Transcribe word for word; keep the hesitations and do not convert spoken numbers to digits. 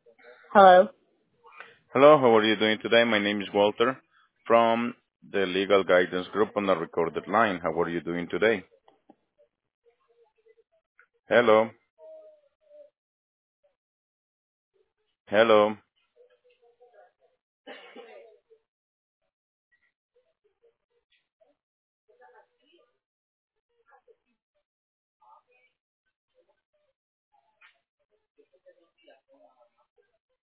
Hello. Hello, how are you doing today? My name is Walter from the Legal Guidance Group on the recorded line. How are you doing today? Hello, hello.